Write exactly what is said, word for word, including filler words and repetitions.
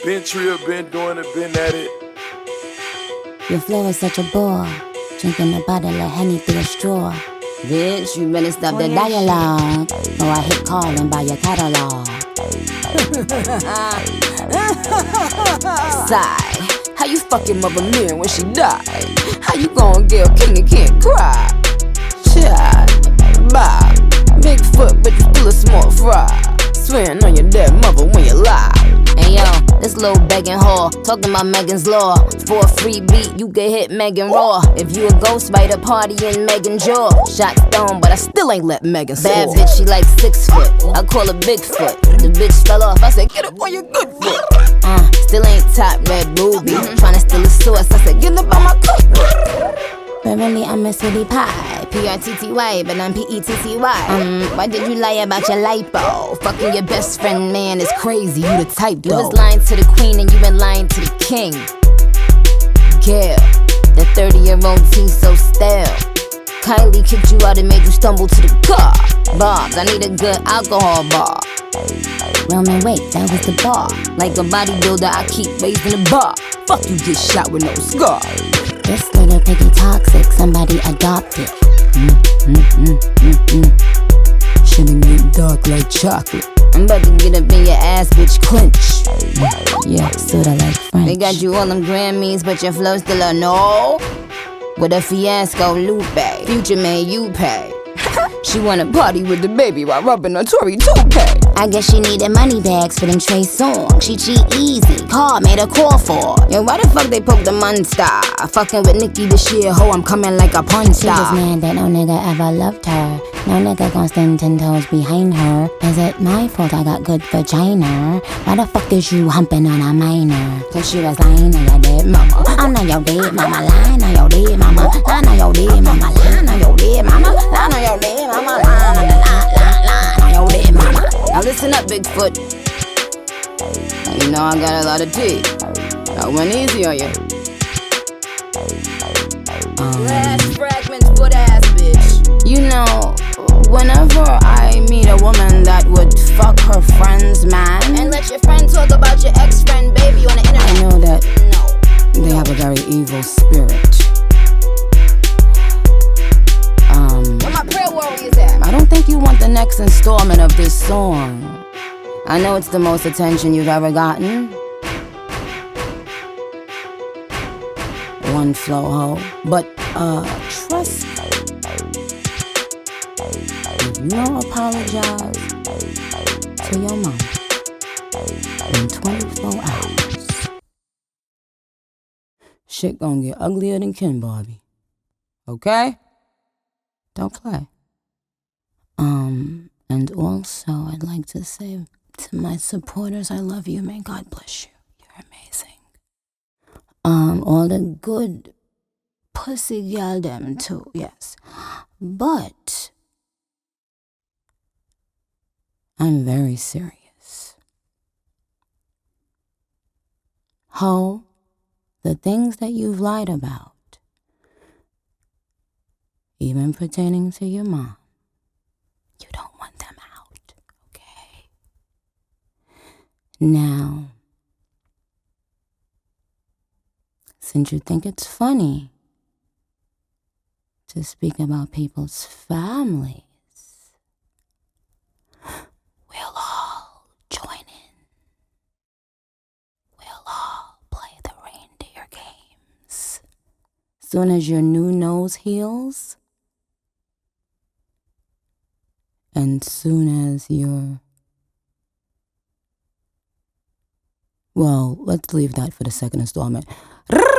Been trill, been doing it, been at it. Your flow is such a bore, drinking a bottle of Henny through a straw. Bitch, you better stop the dialogue, or I hit call and buy your catalog. Sigh, how you fucking mother man when she died? How you gon' get a king and can't cry? Child, bye, big foot but you still a small fry. Swearing on your dead mother when you lie. Hey yo, this little begging whore, talking about Megan's Law. For a free beat, you can hit Megan Raw. If you a ghostwriter, party in Megan Jaw. Shot stone, but I still ain't let Megan soar. Bad bitch, she like six foot, I call her Bigfoot. The bitch fell off, I said get up on your good foot. Uh, still ain't top red booby, tryna steal a source, I said get up on my cookbook. But really I'm a sweetie pie, P R T T Y, but I'm P E T T Y. Um, why did you lie about your lipo? Fucking your best friend, man, is crazy, you the type though. You was lying to the queen and you been lying to the king. Yeah, the thirty-year-old tea so stale. Kylie kicked you out and made you stumble to the car. Bobs, I need a good alcohol bar. Roman, wait, that was the bar. Like a bodybuilder, I keep raising the bar. Fuck you, get shot with no scar. This little piggy toxic, somebody adopt it. Mm, mm, mm, mm, mm. Shouldn't get dark like chocolate. I'm about to get up in your ass, bitch, clench. Yeah, sorta like French. They got you all them Grammys, but your flow still a no. With a fiasco, Lupe. Future man, you pay. She wanna party with the baby while rubbing a Tory toupee. I guess she needed money bags for them Trey songs. She cheat easy, car made a call for. Yo, why the fuck they poke the monster? Fucking with Nicki this year, ho, I'm coming like a porn star. She was mad that no nigga ever loved her. No nigga gon' stand ten toes behind her. Is it my fault I got good vagina? Why the fuck is you humping on a minor? Cause she was lying on your dead mama. I'm not your dead mama, lying on your dead mama. Lying on your dead mama, lying on your dead mama. Lying on your dead mama, lying on your dead mama. Now listen up, Bigfoot. Now you know I got a lot of tea. I went easy on you. Um, Last fragments, good ass bitch. You know, whenever I meet a woman that would fuck her friend's man and let your friend talk about your ex-friend baby on the internet, I know that no. They have a very evil spirit. Um, Where my prayer warriors at? I don't think you want the next installment of this song. I know it's the most attention you've ever gotten. One flow ho, but uh, trust me. If you don't apologize to your mom in twenty-four hours, shit gon' get uglier than Ken Barbie. Okay? Don't play. Um, and also I'd like to say to my supporters, I love you. May God bless you. You're amazing. Um, all the good pussy gal them too, yes. But I'm very serious. Ho, the things that you've lied about, even pertaining to your mom, you don't want them out, okay? Now, since you think it's funny to speak about people's families, we'll all join in. We'll all play the reindeer games. Soon as your new nose heals, and soon as your... Well, let's leave that for the second installment.